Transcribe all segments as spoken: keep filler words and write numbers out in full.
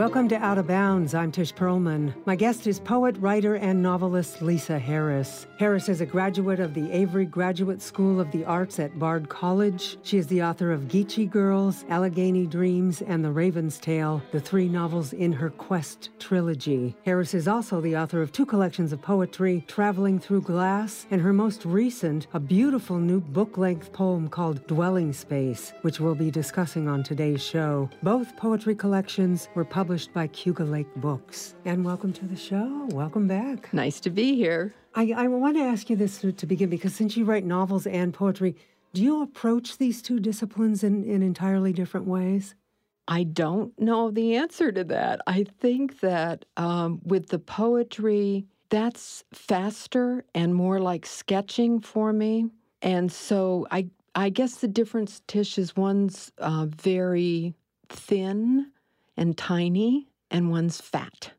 Welcome to Out of Bounds. I'm Tish Perlman. My guest is poet, writer, and novelist Lisa Harris. Harris is a graduate of the Avery Graduate School of the Arts at Bard College. She is the author of Geechee Girls, Allegheny Dreams, and The Raven's Tale, the three novels in her Quest trilogy. Harris is also the author of two collections of poetry, Traveling Through Glass, and her most recent, a beautiful new book-length poem called Dwelling Space, which we'll be discussing on today's show. Both poetry collections were published published by Cayuga Lake Books. And welcome to the show. Welcome back. Nice to be here. I, I want to ask you this to, to begin, because since you write novels and poetry, do you approach these two disciplines in, in entirely different ways? I don't know the answer to that. I think that um, with the poetry, that's faster and more like sketching for me. And so I, I guess the difference, Tish, is one's uh, very thin and tiny, and one's fat.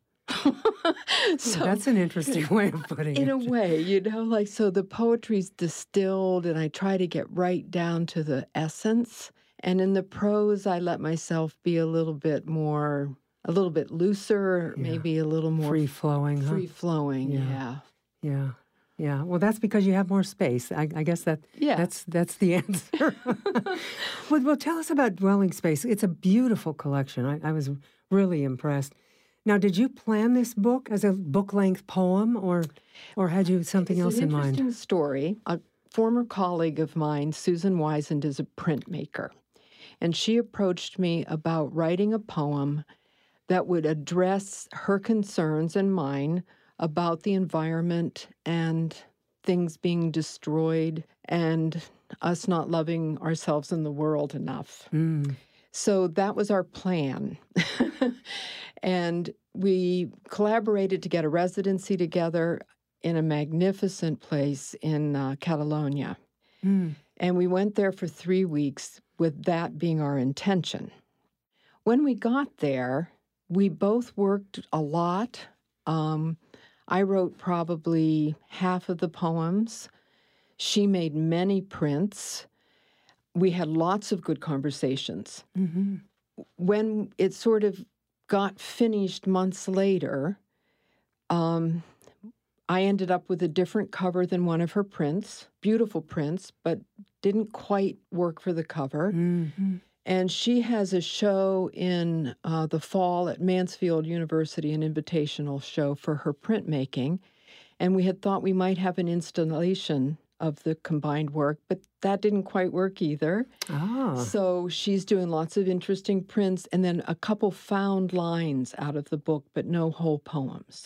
So that's an interesting way of putting in it. In a way, you know, like, so the poetry's distilled, and I try to get right down to the essence. And in the prose, I let myself be a little bit more, a little bit looser, yeah. maybe a little more free-flowing. Free-flowing, huh? yeah. Yeah. Yeah. Yeah, well, that's because you have more space. I, I guess that yeah. that's that's the answer. well, well, tell us about Dwelling Space. It's a beautiful collection. I, I was really impressed. Now, did you plan this book as a book-length poem, or or had you something it's else an in mind? Interesting story. A former colleague of mine, Susan Wiesand, is a printmaker, and she approached me about writing a poem that would address her concerns and mine about the environment and things being destroyed and us not loving ourselves and the world enough. Mm. So that was our plan. And we collaborated to get a residency together in a magnificent place in uh, Catalonia. Mm. And we went there for three weeks with that being our intention. When we got there, we both worked a lot. Um, I wrote probably half of the poems. She made many prints. We had lots of good conversations. Mm-hmm. When it sort of got finished months later, um, I ended up with a different cover than one of her prints. Beautiful prints, but didn't quite work for the cover. Mm-hmm. And she has a show in uh, the fall at Mansfield University, an invitational show for her printmaking. And we had thought we might have an installation of the combined work, but that didn't quite work either. Oh. So she's doing lots of interesting prints and then a couple found lines out of the book, but no whole poems.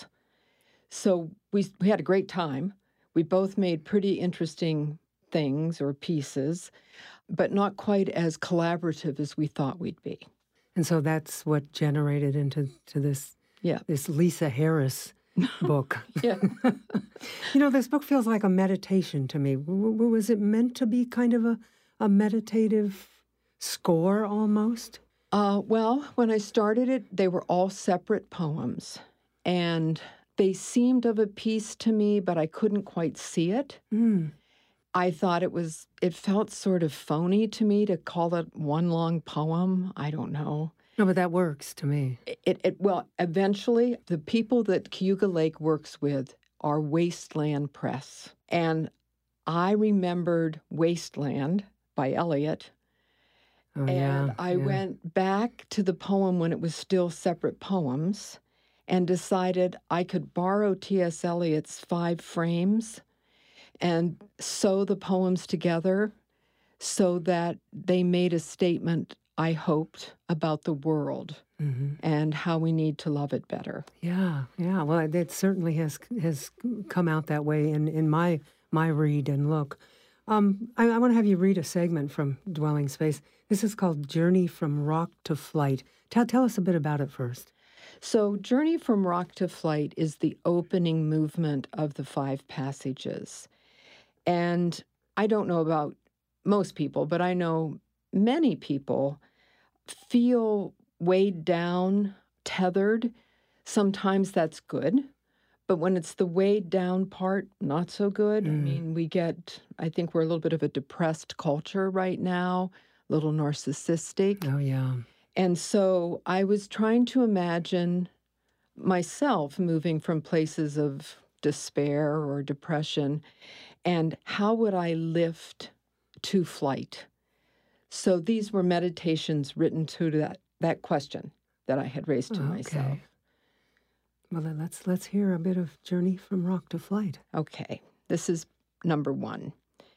So we, we had a great time. We both made pretty interesting things or pieces, but not quite as collaborative as we thought we'd be. And so that's what generated into to this, yeah. this Lisa Harris book. Yeah. You know, this book feels like a meditation to me. W- w- was it meant to be kind of a, a meditative score almost? Uh, well, when I started it, they were all separate poems. And they seemed of a piece to me, but I couldn't quite see it. Mm. I thought it was, it felt sort of phony to me to call it one long poem. I don't know. No, but that works to me. It, it well, eventually, the people that Cayuga Lake works with are Wasteland Press. And I remembered Wasteland by Eliot. Oh, and yeah, I yeah. went back to the poem when it was still separate poems and decided I could borrow T S. Eliot's five frames and sew the poems together so that they made a statement, I hoped, about the world mm-hmm. and how we need to love it better. Yeah, yeah. Well, it, it certainly has has come out that way in, in my my read and look. Um, I, I want to have you read a segment from Dwelling Space. This is called Journey from Rock to Flight. Tell, tell us a bit about it first. So Journey from Rock to Flight is the opening movement of the five passages. And I don't know about most people, but I know many people feel weighed down, tethered. Sometimes that's good. But when it's the weighed down part, not so good. Mm. I mean, we get, I think we're a little bit of a depressed culture right now, a little narcissistic. Oh, yeah. And so I was trying to imagine myself moving from places of despair or depression, and how would I lift to flight? So these were meditations written to that, that question that I had raised to Okay. myself. Well, then let's let's hear a bit of Journey from Rock to Flight. Okay, this is number one.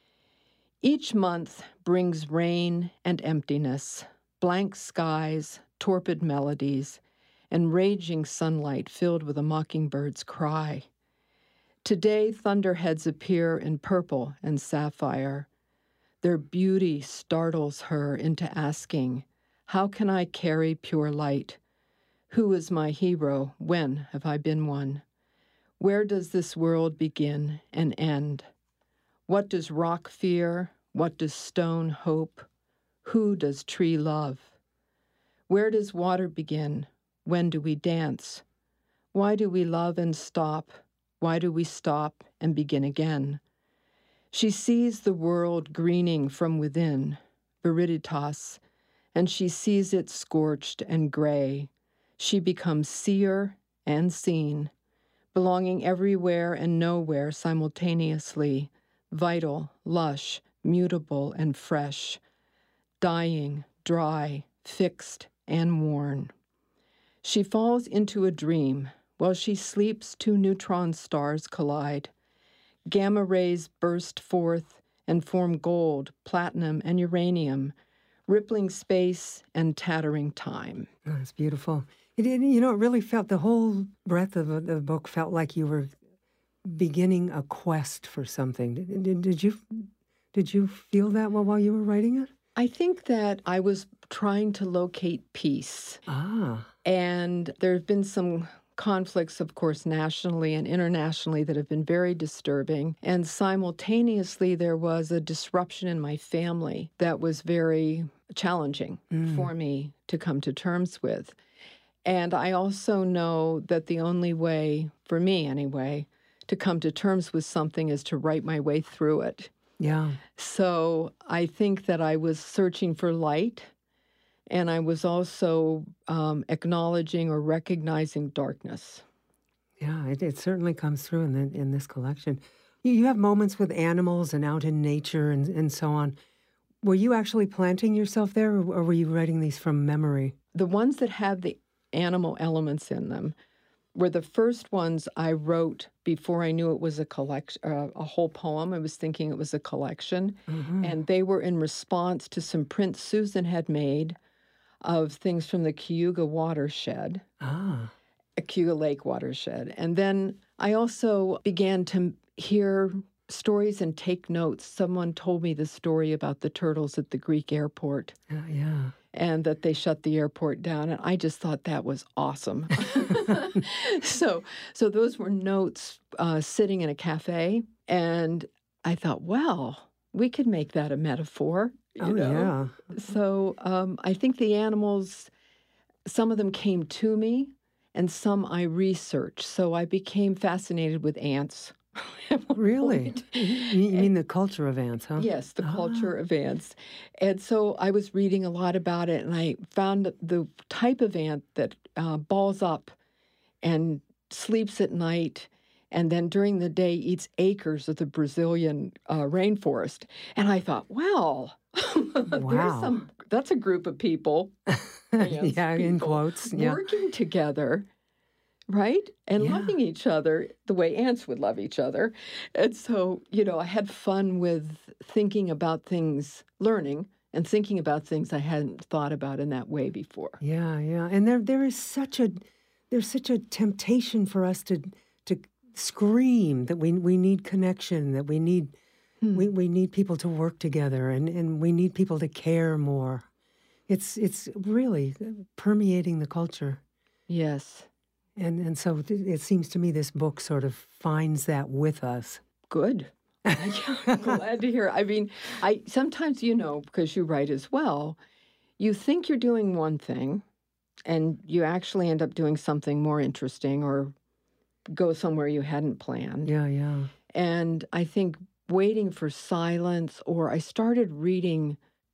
Each month brings rain and emptiness, blank skies, torpid melodies, and raging sunlight filled with a mockingbird's cry. Today, thunderheads appear in purple and sapphire. Their beauty startles her into asking, "How can I carry pure light? Who is my hero? When have I been one? Where does this world begin and end? What does rock fear? What does stone hope? Who does tree love? Where does water begin? When do we dance? Why do we love and stop? Why do we stop and begin again?" She sees the world greening from within, viriditas, and she sees it scorched and gray. She becomes seer and seen, belonging everywhere and nowhere simultaneously, vital, lush, mutable, and fresh, dying, dry, fixed, and worn. She falls into a dream. While she sleeps, two neutron stars collide. Gamma rays burst forth and form gold, platinum, and uranium, rippling space and tattering time. Oh, that's beautiful. It, it, you know, it really felt, the whole breadth of the, the book felt like you were beginning a quest for something. Did, did, did you did you feel that while, while you were writing it? I think that I was trying to locate peace. Ah. And there have been some conflicts, of course, nationally and internationally that have been very disturbing. And simultaneously, there was a disruption in my family that was very challenging mm. for me to come to terms with. And I also know that the only way, for me anyway, to come to terms with something is to write my way through it. Yeah. So I think that I was searching for light, and I was also um, acknowledging or recognizing darkness. Yeah, it, it certainly comes through in the, in this collection. You, you have moments with animals and out in nature and, and so on. Were you actually planting yourself there, or, or were you writing these from memory? The ones that have the animal elements in them were the first ones I wrote before I knew it was a collection, uh, a whole poem. I was thinking it was a collection. Mm-hmm. And they were in response to some prints Susan had made of things from the Cayuga watershed, ah. a Cayuga Lake watershed. And then I also began to hear stories and take notes. Someone told me the story about the turtles at the Greek airport. Yeah, yeah. And that they shut the airport down. And I just thought that was awesome. so so those were notes uh, sitting in a cafe. And I thought, well, we could make that a metaphor. You oh, know? yeah. So um, I think the animals, some of them came to me and some I researched. So I became fascinated with ants. Really? You, you mean the culture of ants, huh? Yes, the ah. culture of ants. And so I was reading a lot about it, and I found the type of ant that uh, balls up and sleeps at night, and then during the day eats acres of the Brazilian uh, rainforest. And I thought, well, wow. there's some, that's a group of people, ants, yeah, people in quotes, yeah. working together. Right? And yeah. loving each other the way ants would love each other. And so, you know, I had fun with thinking about things, learning and thinking about things I hadn't thought about in that way before. Yeah, yeah. And there there is such a there's such a temptation for us to to scream that we we need connection, that we need hmm. we, we need people to work together, and, and we need people to care more. It's it's really permeating the culture. Yes. And and so it seems to me this book sort of finds that with us. Good. I'm glad to hear. I mean, I sometimes, you know, because you write as well, you think you're doing one thing and you actually end up doing something more interesting or go somewhere you hadn't planned. Yeah, yeah. And I think waiting for silence, or I started reading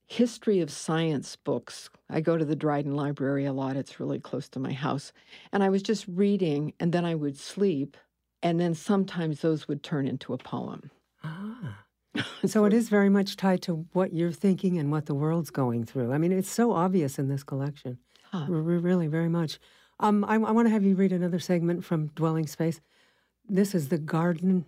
history of science books. I go to the Dryden Library a lot. It's really close to my house. And I was just reading, and then I would sleep, and then sometimes those would turn into a poem. Ah. So it is very much tied to what you're thinking and what the world's going through. I mean, it's so obvious in this collection. Huh. R- really, very much. Um, I, I want to have you read another segment from Dwelling Space. This is The Garden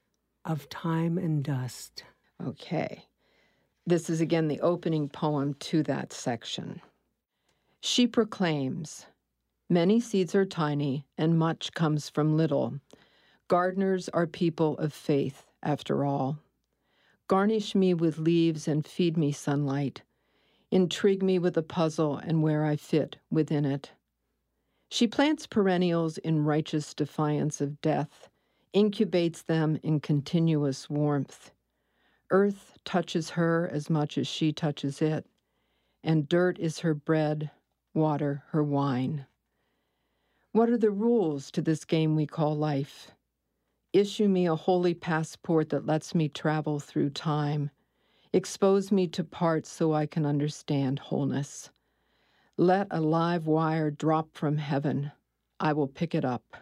of Time and Dust. Okay. This is again the opening poem to that section. She proclaims, "Many seeds are tiny, and much comes from little. Gardeners are people of faith, after all. Garnish me with leaves and feed me sunlight. Intrigue me with a puzzle and where I fit within it." She plants perennials in righteous defiance of death, incubates them in continuous warmth. Earth touches her as much as she touches it, and dirt is her bread, water her wine. What are the rules to this game we call life? Issue me a holy passport that lets me travel through time. Expose me to parts so I can understand wholeness. Let a live wire drop from heaven. I will pick it up.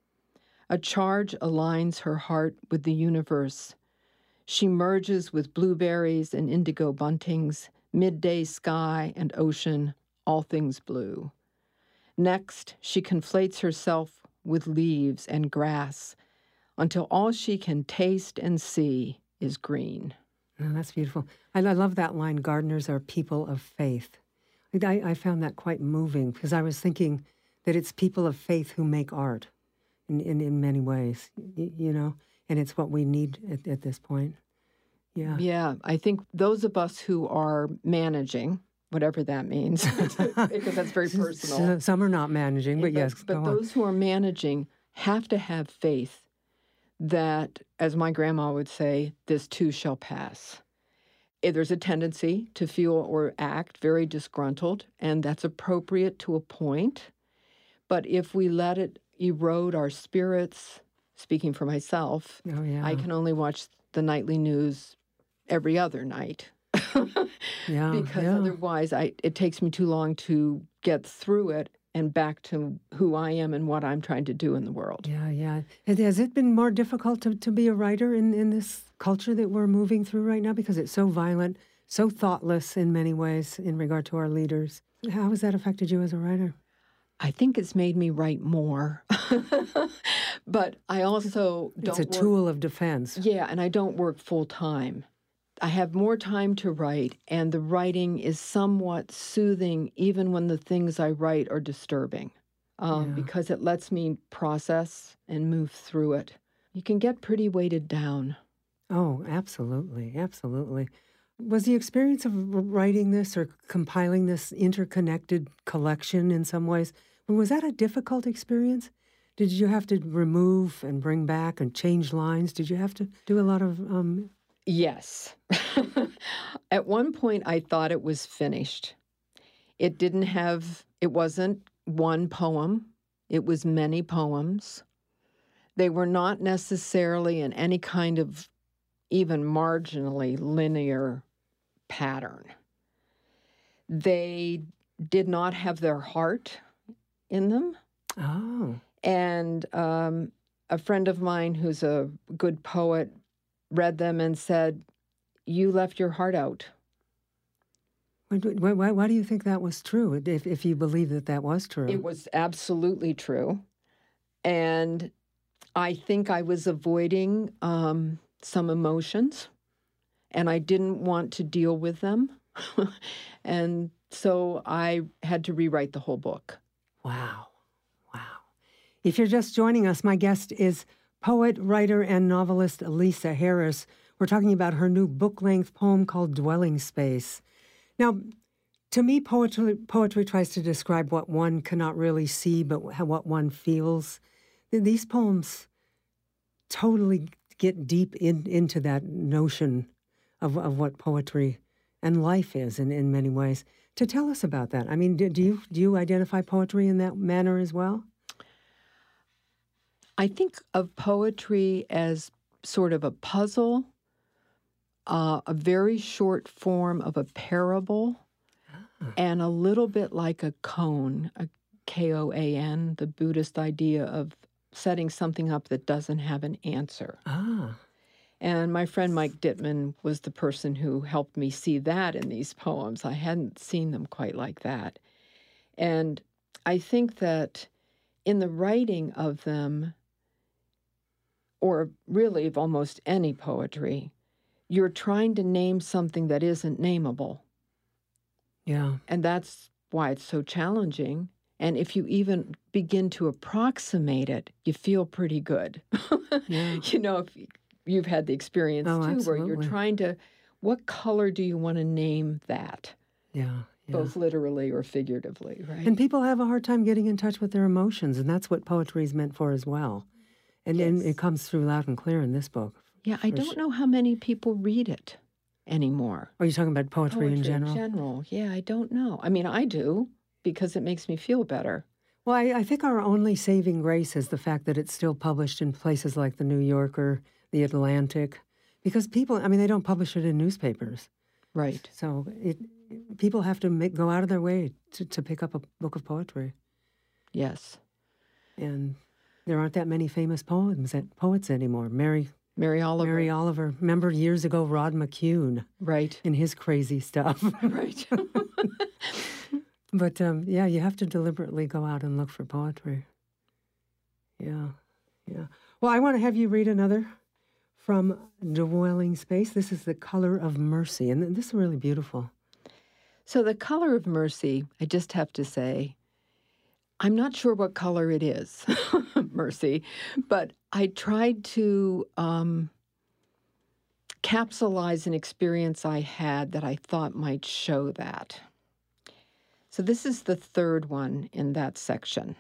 A charge aligns her heart with the universe. She merges with blueberries and indigo buntings, midday sky and ocean, all things blue. Next, she conflates herself with leaves and grass, until all she can taste and see is green. Oh, that's beautiful. I, I love that line, gardeners are people of faith. I, I found that quite moving because I was thinking that it's people of faith who make art in, in, in many ways, you, you know, and it's what we need at, at this point. Yeah. Yeah, I think those of us who are managing, whatever that means, because that's very personal. Some are not managing, but, but yes. But those who are managing have to have faith that, as my grandma would say, this too shall pass. There's a tendency to feel or act very disgruntled, and that's appropriate to a point. But if we let it erode our spirits, speaking for myself, oh, yeah. I can only watch the nightly news every other night. yeah, because yeah. otherwise I, it takes me too long to get through it and back to who I am and what I'm trying to do in the world. Yeah, yeah. Has it been more difficult to, to be a writer in, in this culture that we're moving through right now? Because it's so violent, so thoughtless in many ways in regard to our leaders. How has that affected you as a writer? I think it's made me write more. But I also don't It's a work, tool of defense. Yeah, and I don't work full time. I have more time to write, and the writing is somewhat soothing even when the things I write are disturbing, um, yeah. because it lets me process and move through it. You can get pretty weighted down. Oh, absolutely, absolutely. Was the experience of writing this or compiling this interconnected collection in some ways, was that a difficult experience? Did you have to remove and bring back and change lines? Did you have to do a lot of... Um... Yes. At one point, I thought it was finished. It didn't have, it wasn't one poem. It was many poems. They were not necessarily in any kind of even marginally linear pattern. They did not have their heart in them. Oh. And um, a friend of mine who's a good poet read them and said, "You left your heart out." Why, why, why do you think that was true, if, if you believe that that was true? It was absolutely true. And I think I was avoiding um, some emotions, and I didn't want to deal with them. And so I had to rewrite the whole book. Wow. Wow. If you're just joining us, my guest is poet, writer, and novelist Lisa Harris. We're talking about her new book-length poem called Dwelling Space. Now, to me, poetry, poetry tries to describe what one cannot really see, but what one feels. These poems totally get deep in, into that notion of, of what poetry and life is in, in many ways. To tell us about that. I mean, do, do you do you identify poetry in that manner as well? I think of poetry as sort of a puzzle uh, a very short form of a parable and a little bit like a koan, a K O A N, the Buddhist idea of setting something up that doesn't have an answer. Ah. And my friend Mike Dittman was the person who helped me see that in these poems. I hadn't seen them quite like that. And I think that in the writing of them, or really of almost any poetry, you're trying to name something that isn't nameable. Yeah. And that's why it's so challenging. And if you even begin to approximate it, you feel pretty good. Yeah. You know, if you've had the experience Oh, too, absolutely. where you're trying to, what color do you want to name that? Yeah. Yeah. Both literally or figuratively, right? And people have a hard time getting in touch with their emotions, and that's what poetry is meant for as well. And, Yes. and it comes through loud and clear in this book. Yeah, I for don't su- know how many people read it anymore. Are you talking about poetry, Poetry in general? in general. Yeah, I don't know. I mean, I do because it makes me feel better. Well, I, I think our only saving grace is the fact that it's still published in places like the New Yorker, the Atlantic, because people, I mean, they don't publish it in newspapers. Right. So it people have to make, go out of their way to, to pick up a book of poetry. Yes. And there aren't that many famous poems at poets anymore. Mary Mary Oliver. Mary Oliver. Remember years ago, Rod McCune Right. and his crazy stuff. Right. But um, yeah, you have to deliberately go out and look for poetry. Yeah, yeah. Well, I want to have you read another from Dwelling Space. This is The Color of Mercy, and this is really beautiful. So the color of mercy, I just have to say, I'm not sure what color it is, mercy, but I tried to um, capsulize an experience I had that I thought might show that. So this is the third one in that section.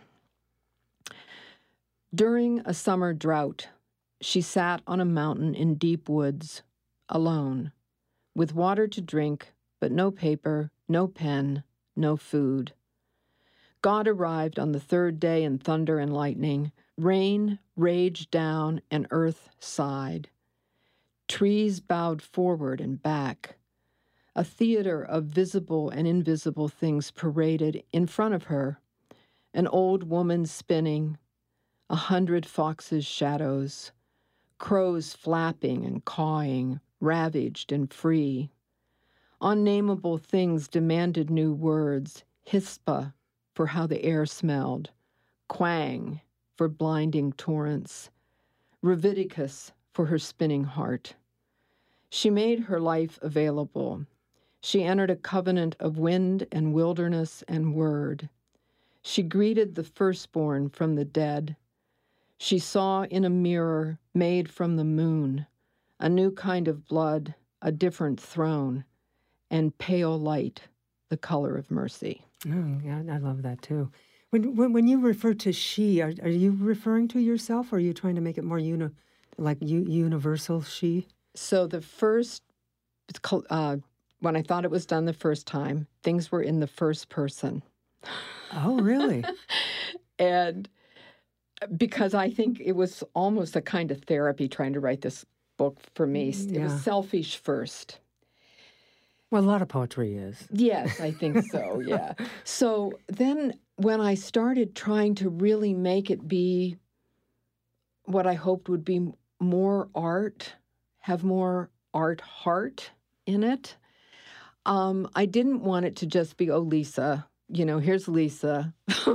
During a summer drought, she sat on a mountain in deep woods, alone, with water to drink, but no paper, no pen, no food. God arrived on the third day in thunder and lightning. Rain raged down and earth sighed. Trees bowed forward and back. A theater of visible and invisible things paraded in front of her. An old woman spinning, a hundred foxes' shadows, crows flapping and cawing, ravaged and free. Unnameable things demanded new words, hispa for how the air smelled, quang for blinding torrents, Raviticus for her spinning heart. She made her life available. She entered a covenant of wind and wilderness and word. She greeted the firstborn from the dead. She saw in a mirror made from the moon a new kind of blood, a different throne, and pale light, the color of mercy. Oh, yeah, I love that too. When when, when you refer to she, are, are you referring to yourself, or are you trying to make it more uni, like u, universal she? So the first, uh, when I thought it was done the first time, things were in the first person. Oh, really? And because I think it was almost a kind of therapy trying to write this book for me. It Yeah. was selfish first. Well, a lot of poetry is. Yes, I think so, yeah. So then when I started trying to really make it be what I hoped would be more art, have more art heart in it, um, I didn't want it to just be, oh, Lisa, you know, here's Lisa.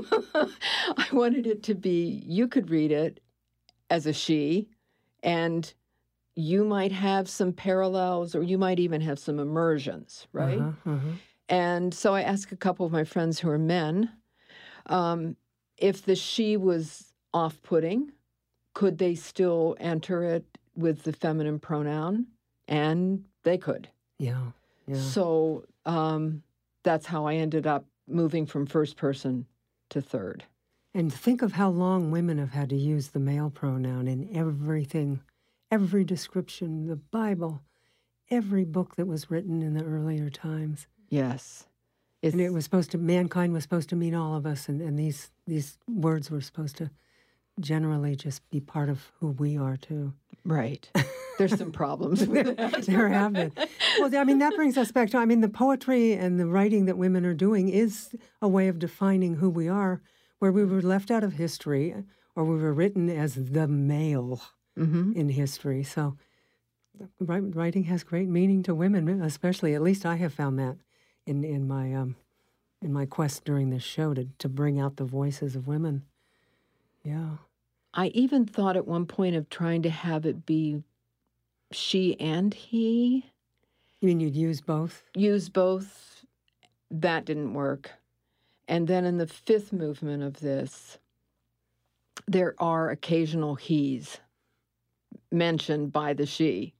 I wanted it to be, you could read it as a she, and you might have some parallels, or you might even have some immersions, right? Uh-huh, uh-huh. And so I asked a couple of my friends who are men, um, if the she was off-putting, could they still enter it with the feminine pronoun? And they could. Yeah, yeah. So um, that's how I ended up moving from first person to third. And think of how long women have had to use the male pronoun in everything, every description, the Bible, every book that was written in the earlier times. Yes. It's, And it was supposed to, mankind was supposed to mean all of us, and, and these these words were supposed to generally just be part of who we are, too. right. There's some problems with that. There have been. Well, I mean, that brings us back to, I mean, the poetry and the writing that women are doing is a way of defining who we are, where we were left out of history or we were written as the male mm-hmm. in history. So writing has great meaning to women, especially, at least I have found that in, in my um, in my quest during this show to, to bring out the voices of women. Yeah. I even thought at one point of trying to have it be she and he. You mean you'd use both? Use both. That didn't work. And then in the fifth movement of this, there are occasional he's mentioned by the she,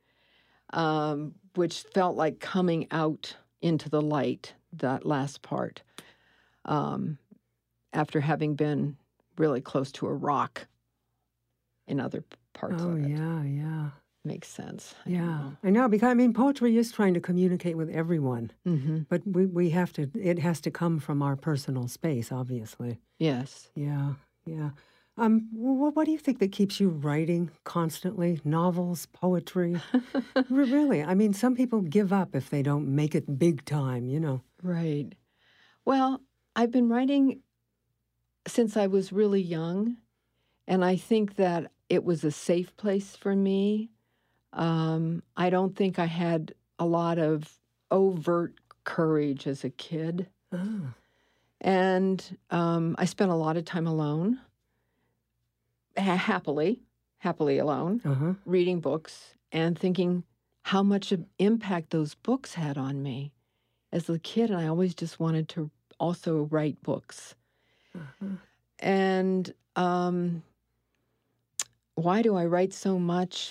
um, which felt like coming out into the light, that last part, um, after having been really close to a rock in other parts oh, of it. yeah, yeah. Makes sense. I yeah, know. I know, because, I mean, poetry is trying to communicate with everyone, mm-hmm. but we, we have to, it has to come from our personal space, obviously. Yes. Yeah, yeah. Um, what, what do you think that keeps you writing constantly? Novels, poetry? Really? I mean, some people give up if they don't make it big time, you know. Right. Well, I've been writing since I was really young, and I think that it was a safe place for me. Um, I don't think I had a lot of overt courage as a kid. Oh. And um, I spent a lot of time alone, ha- happily, happily alone, uh-huh. reading books and thinking how much of impact those books had on me as a kid. And I always just wanted to also write books. Uh-huh. And um, why do I write so much?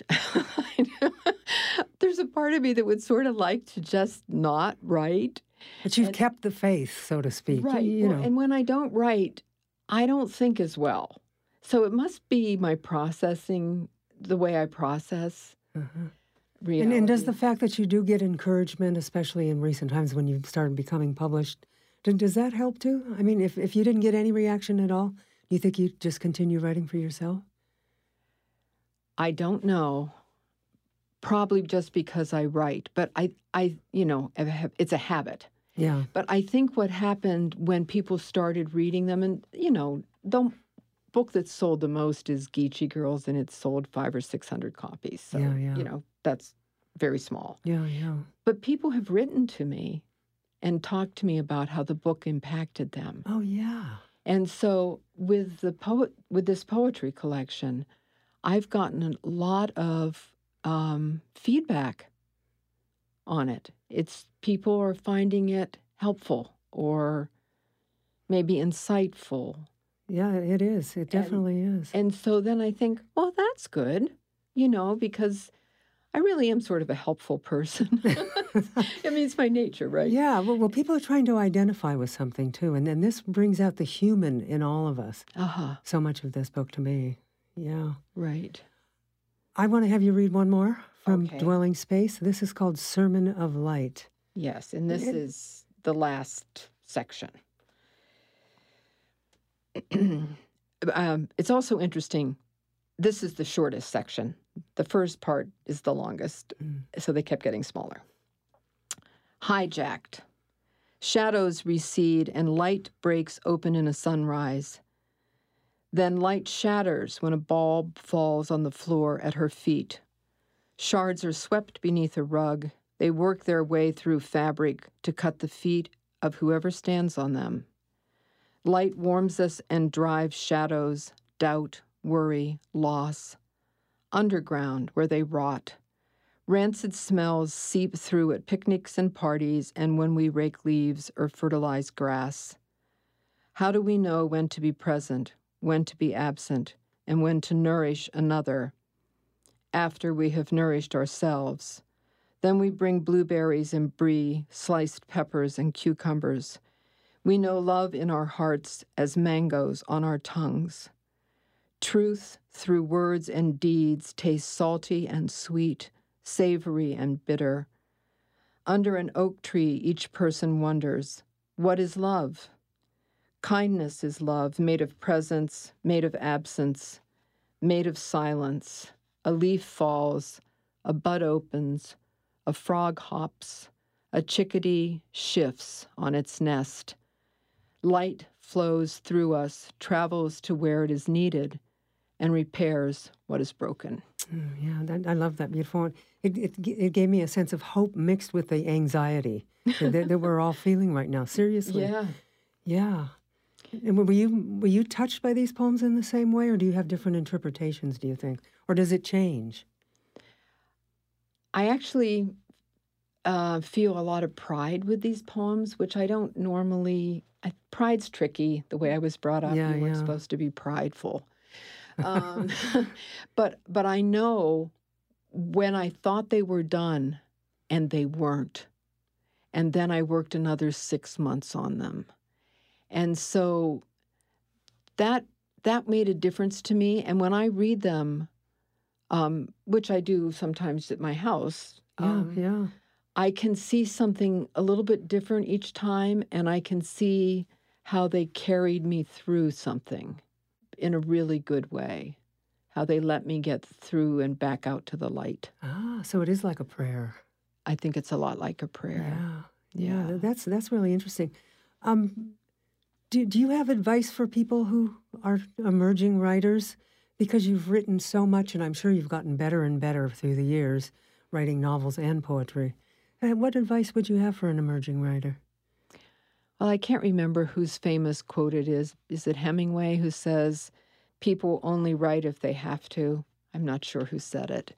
There's a part of me that would sort of like to just not write. But you've and, kept the faith, so to speak. Right. You, you well, know. And when I don't write, I don't think as well. So it must be my processing, the way I process uh-huh. reality. And, and does the fact that you do get encouragement, especially in recent times when you've started becoming published, does that help too? I mean, if, if you didn't get any reaction at all, do you think you'd just continue writing for yourself? I don't know. Probably just because I write. But I, I, you know, it's a habit. Yeah. But I think what happened when people started reading them, and, you know, the book that sold the most is Geechee Girls, and it sold five or six hundred copies. So, yeah, yeah. you know, that's very small. Yeah, yeah. But people have written to me and talked to me about how the book impacted them. Oh, yeah. And so with the poet, with this poetry collection, I've gotten a lot of um, feedback on it. It's people are finding it helpful or maybe insightful. Yeah, it is. It definitely and, is. And so then I think, well, that's good, you know, because I really am sort of a helpful person. I mean, it's my nature, right? Yeah, well, well, people are trying to identify with something, too. And then this brings out the human in all of us. Uh-huh. So much of this book to me. Yeah. Right. I want to have you read one more from Okay. Dwelling Space. This is called Sermon of Light. Yes, and this It- is the last section. um, it's also interesting. This is the shortest section. The first part is the longest, Mm. so they kept getting smaller. Hijacked. Shadows recede and light breaks open in a sunrise. Then light shatters when a bulb falls on the floor at her feet. Shards are swept beneath a rug. They work their way through fabric to cut the feet of whoever stands on them. Light warms us and drives shadows, doubt, worry, loss. Underground, where they rot. Rancid smells seep through at picnics and parties and when we rake leaves or fertilize grass. How do we know when to be present, when to be absent, and when to nourish another? After we have nourished ourselves. Then we bring blueberries and brie, sliced peppers and cucumbers. We know love in our hearts as mangoes on our tongues. Truth through words and deeds tastes salty and sweet, savory and bitter. Under an oak tree, each person wonders, what is love? Kindness is love, made of presence, made of absence, made of silence. A leaf falls, a bud opens, a frog hops, a chickadee shifts on its nest. Light flows through us, travels to where it is needed, and repairs what is broken. Mm, yeah, that, I love that. Beautiful one. It, it, it gave me a sense of hope mixed with the anxiety that, that we're all feeling right now. Seriously. Yeah. Yeah. And were you were you touched by these poems in the same way, or do you have different interpretations, do you think? Or does it change? I actually uh, feel a lot of pride with these poems, which I don't normally... I, pride's tricky, the way I was brought up. Yeah, you weren't yeah. supposed to be prideful. Um, but but I know when I thought they were done, and they weren't. And then I worked another six months on them. And so that that made a difference to me. And when I read them, um, which I do sometimes at my house, Yeah, um, yeah. I can see something a little bit different each time, and I can see how they carried me through something in a really good way, how they let me get through and back out to the light. Ah, so it is like a prayer. I think it's a lot like a prayer. Yeah, yeah. Yeah. That's that's really interesting. Um, do do you have advice for people who are emerging writers? Because you've written so much, and I'm sure you've gotten better and better through the years, writing novels and poetry. Uh, What advice would you have for an emerging writer? Well, I can't remember whose famous quote it is. Is it Hemingway who says, people only write if they have to? I'm not sure who said it.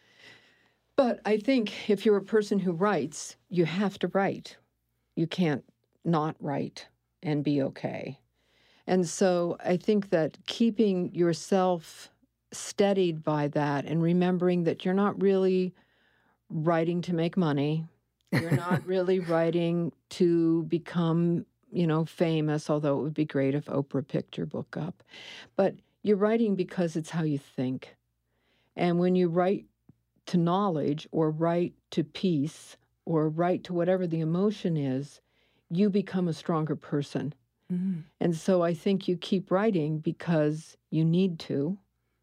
But I think if you're a person who writes, you have to write. You can't not write and be okay. And so I think that keeping yourself steadied by that and remembering that you're not really writing to make money. You're not really writing to become, you know, famous, although it would be great if Oprah picked your book up. But you're writing because it's how you think. And when you write to knowledge or write to peace or write to whatever the emotion is, you become a stronger person. Mm. And so I think you keep writing because you need to.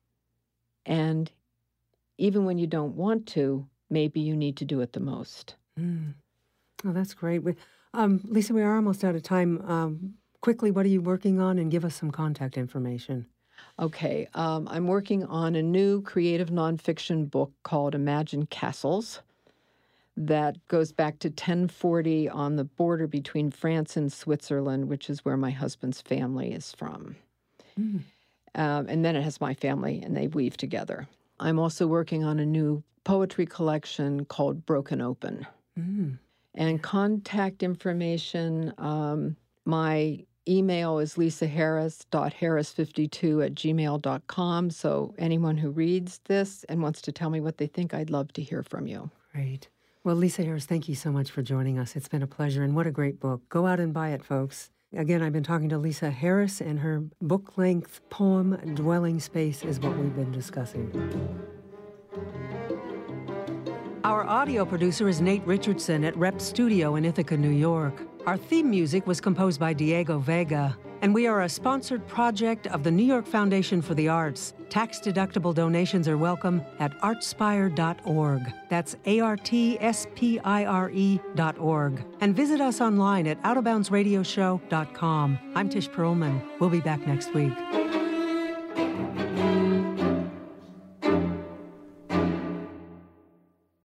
And even when you don't want to, maybe you need to do it the most. Mm. Oh, that's great. We, um, Lisa, we are almost out of time. Um, quickly, what are you working on? And give us some contact information. Okay, um, I'm working on a new creative nonfiction book called Imagine Castles that goes back to ten forty on the border between France and Switzerland, which is where my husband's family is from. Mm. Um, and then it has my family, and they weave together. I'm also working on a new poetry collection called Broken Open. Mm. And contact information, um, my email is lisa harris dot harris fifty-two at gmail dot com. So anyone who reads this and wants to tell me what they think, I'd love to hear from you. Great. Well, Lisa Harris, thank you so much for joining us. It's been a pleasure, and what a great book. Go out and buy it, folks. Again, I've been talking to Lisa Harris, and her book-length poem, Dwelling Space, is what we've been discussing. Our audio producer is Nate Richardson at Rep Studio in Ithaca, New York. Our theme music was composed by Diego Vega, and we are a sponsored project of the New York Foundation for the Arts. Tax-deductible donations are welcome at artspire dot org. That's A R T S P I R E dot org. And visit us online at out of bounds radio show dot com. I'm Tish Perlman. We'll be back next week.